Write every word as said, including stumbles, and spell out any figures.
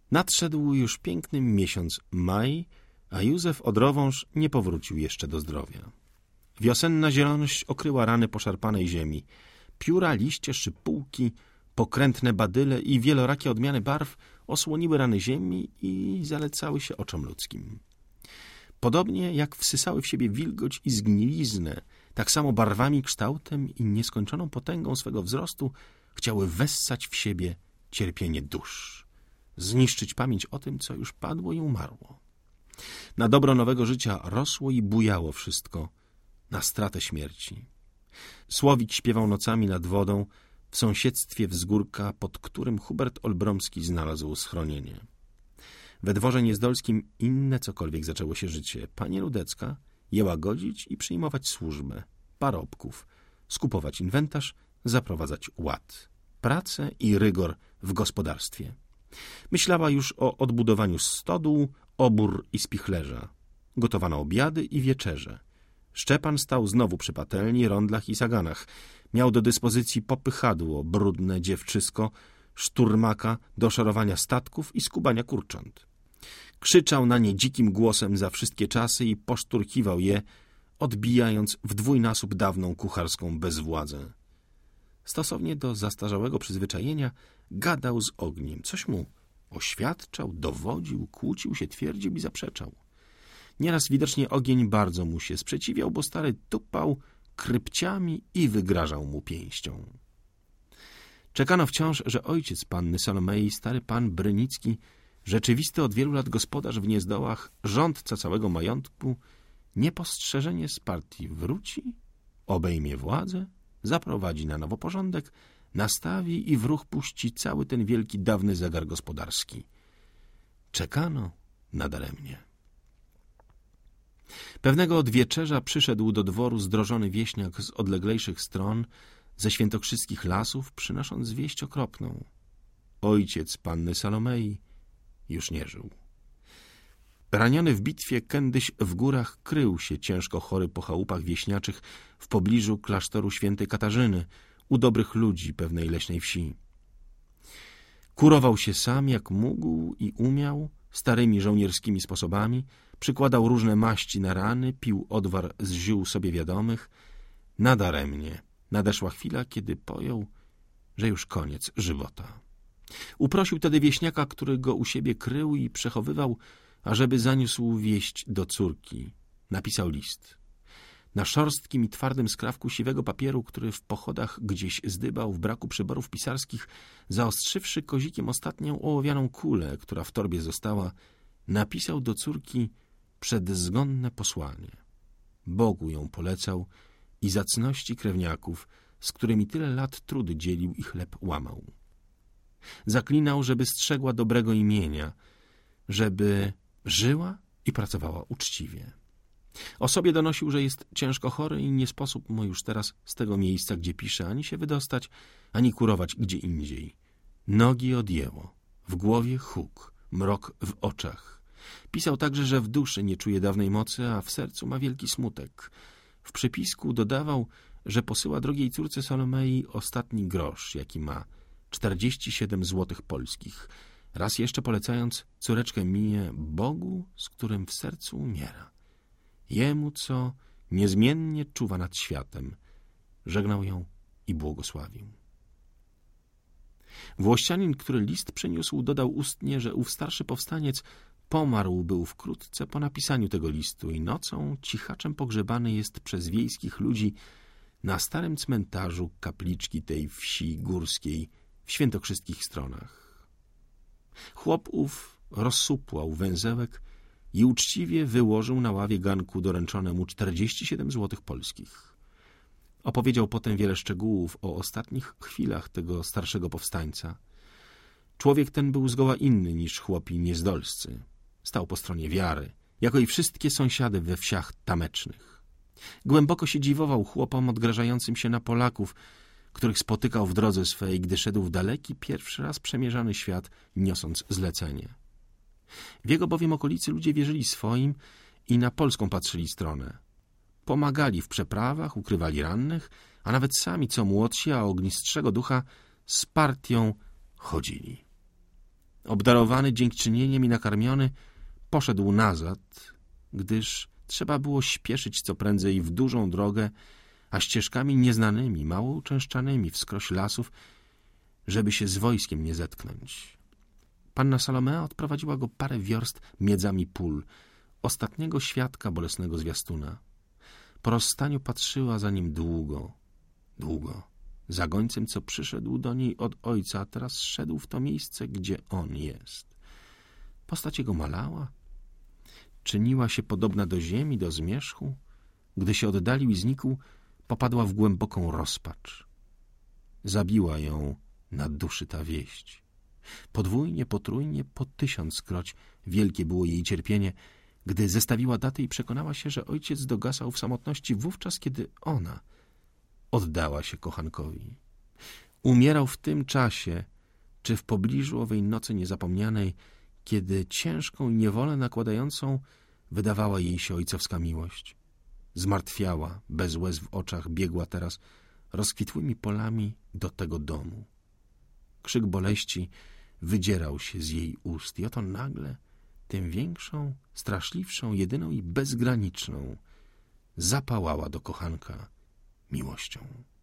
Nadszedł już piękny miesiąc maj, a Józef Odrowąż nie powrócił jeszcze do zdrowia. Wiosenna zieloność okryła rany poszarpanej ziemi. Pióra, liście, szypułki, pokrętne badyle i wielorakie odmiany barw osłoniły rany ziemi i zalecały się oczom ludzkim. Podobnie jak wsysały w siebie wilgoć i zgniliznę, tak samo barwami, kształtem i nieskończoną potęgą swego wzrostu chciały wessać w siebie cierpienie dusz, zniszczyć pamięć o tym, co już padło i umarło. Na dobro nowego życia rosło i bujało wszystko, na stratę śmierci. Słowik śpiewał nocami nad wodą w sąsiedztwie wzgórka, pod którym Hubert Olbromski znalazł schronienie. We dworze niezdolskim inne cokolwiek zaczęło się życie. Pani Rudecka jęła godzić i przyjmować służbę, parobków, skupować inwentarz, zaprowadzać ład, pracę i rygor w gospodarstwie. Myślała już o odbudowaniu stodół, obór i spichlerza. Gotowano obiady i wieczerze. Szczepan stał znowu przy patelni, rondlach i saganach. Miał do dyspozycji popychadło, brudne dziewczysko, szturmaka do szorowania statków i skubania kurcząt. Krzyczał na nie dzikim głosem za wszystkie czasy i poszturkiwał je, odbijając w dwójnasób dawną kucharską bezwładzę. Stosownie do zastarzałego przyzwyczajenia gadał z ogniem. Coś mu oświadczał, dowodził, kłócił się, twierdził i zaprzeczał. Nieraz widocznie ogień bardzo mu się sprzeciwiał, bo stary tupał krypciami i wygrażał mu pięścią. Czekano wciąż, że ojciec panny Salomei, stary pan Brynicki, rzeczywisty od wielu lat gospodarz w Niezdołach, rządca całego majątku, niepostrzeżenie z partii wróci, obejmie władzę, zaprowadzi na nowo porządek, nastawi i w ruch puści cały ten wielki, dawny zegar gospodarski. Czekano nadaremnie. Pewnego odwieczerza przyszedł do dworu zdrożony wieśniak z odleglejszych stron, ze świętokrzyskich lasów, przynosząc wieść okropną. Ojciec panny Salomei już nie żył. Raniony w bitwie kiedyś w górach krył się ciężko chory po chałupach wieśniaczych w pobliżu klasztoru świętej Katarzyny, u dobrych ludzi pewnej leśnej wsi. Kurował się sam jak mógł i umiał, starymi żołnierskimi sposobami, przykładał różne maści na rany, pił odwar z ziół sobie wiadomych. Nadaremnie nadeszła chwila, kiedy pojął, że już koniec żywota. Uprosił tedy wieśniaka, który go u siebie krył i przechowywał, ażeby zaniósł wieść do córki. Napisał list. Na szorstkim i twardym skrawku siwego papieru, który w pochodach gdzieś zdybał w braku przyborów pisarskich, zaostrzywszy kozikiem ostatnią ołowianą kulę, która w torbie została, napisał do córki przedzgonne posłanie. Bogu ją polecał i zacności krewniaków, z którymi tyle lat trudy dzielił i chleb łamał. Zaklinał, żeby strzegła dobrego imienia, żeby żyła i pracowała uczciwie. O sobie donosił, że jest ciężko chory i nie sposób mu już teraz z tego miejsca, gdzie pisze, ani się wydostać, ani kurować gdzie indziej. Nogi odjęło, w głowie huk, mrok w oczach. Pisał także, że w duszy nie czuje dawnej mocy, a w sercu ma wielki smutek. W przypisku dodawał, że posyła drogiej córce Salomei ostatni grosz, jaki ma, czterdzieści siedem złotych polskich, raz jeszcze polecając córeczkę miję Bogu, z którym w sercu umiera. Jemu, co niezmiennie czuwa nad światem, żegnał ją i błogosławił. Włościanin, który list przyniósł, dodał ustnie, że ów starszy powstaniec pomarł był wkrótce po napisaniu tego listu i nocą cichaczem pogrzebany jest przez wiejskich ludzi na starym cmentarzu kapliczki tej wsi górskiej w świętokrzyskich stronach. Chłop ów rozsupłał węzełek i uczciwie wyłożył na ławie ganku doręczone mu czterdzieści siedem złotych polskich. Opowiedział potem wiele szczegółów o ostatnich chwilach tego starszego powstańca. Człowiek ten był zgoła inny niż chłopi niezdolscy. Stał po stronie wiary, jako i wszystkie sąsiady we wsiach tamecznych. Głęboko się dziwował chłopom odgrażającym się na Polaków, których spotykał w drodze swej, gdy szedł w daleki, pierwszy raz przemierzany świat, niosąc zlecenie. W jego bowiem okolicy ludzie wierzyli swoim i na polską patrzyli stronę. Pomagali w przeprawach, ukrywali rannych, a nawet sami, co młodsi, a ognistrzego ducha, z partią chodzili. Obdarowany dziękczynieniem i nakarmiony, poszedł nazad, gdyż trzeba było śpieszyć co prędzej w dużą drogę, a ścieżkami nieznanymi, mało uczęszczanymi wskroś lasów, żeby się z wojskiem nie zetknąć. Panna Salomea odprowadziła go parę wiorst miedzami pól, ostatniego świadka bolesnego zwiastuna. Po rozstaniu patrzyła za nim długo, długo, za gońcem, co przyszedł do niej od ojca, a teraz szedł w to miejsce, gdzie on jest. Postać jego malała, czyniła się podobna do ziemi, do zmierzchu. Gdy się oddalił i znikł, popadła w głęboką rozpacz. Zabiła ją na duszy ta wieść. Podwójnie, potrójnie, po tysiąckroć wielkie było jej cierpienie, gdy zestawiła daty i przekonała się, że ojciec dogasał w samotności wówczas, kiedy ona oddała się kochankowi. Umierał w tym czasie, czy w pobliżu owej nocy niezapomnianej, kiedy ciężką i niewolę nakładającą wydawała jej się ojcowska miłość. Zmartwiała, bez łez w oczach, biegła teraz rozkwitłymi polami do tego domu. Krzyk boleści wydzierał się z jej ust i oto nagle, tym większą, straszliwszą, jedyną i bezgraniczną, zapałała do kochanka miłością.